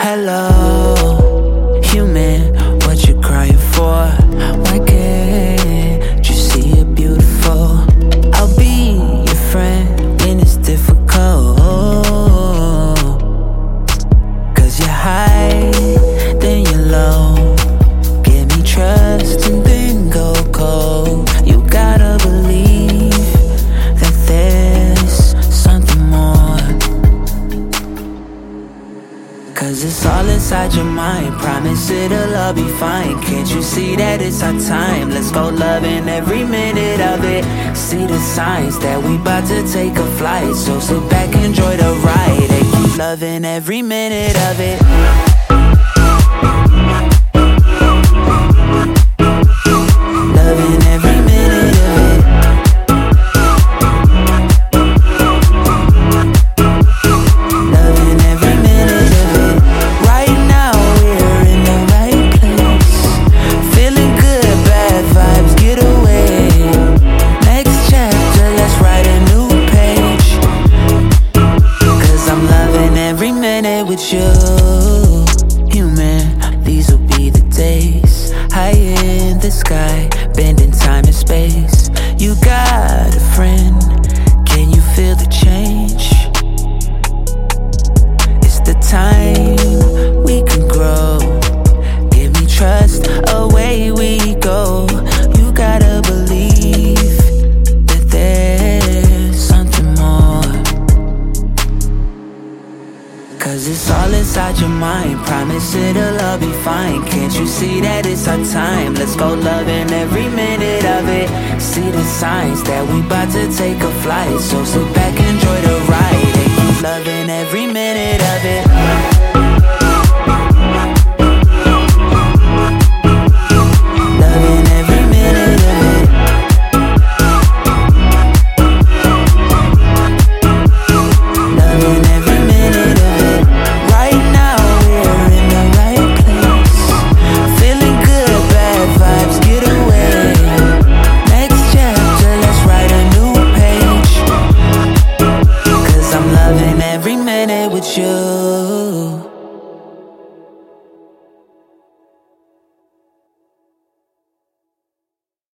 Hello, human, what you crying for? Why can't you see it beautiful? I'll be your friend when it's difficult. 'Cause you're high, then you're low. Give me trust and then go cold. You gotta believe that there's something more. 'Cause it's all inside your mind. Promise it'll all be fine. Can't you see that it's our time? Let's go loving every minute of it. See the signs that we about to take a flight. So sit back, enjoy the ride, and keep loving every minute of it. Loving every minute of it. Loving every minute of it. Right now we're in the right place. Feeling good, bad vibes, get away. Next chapter, let's write a new page. 'Cause I'm loving every minute with you. Human, these will be the days. High in the sky, bending time and space. You got a friend, can you feel the change? It's the time we can grow. Give me trust, away we go. You gotta believe that there's something more. 'Cause it's all inside your mind. Promise it'll all be fine. Can't you see that it's our time? Let's go loving every minute of it. See the signs that we about to take a flight. So sit back, enjoy the ride, and keep loving every minute of it.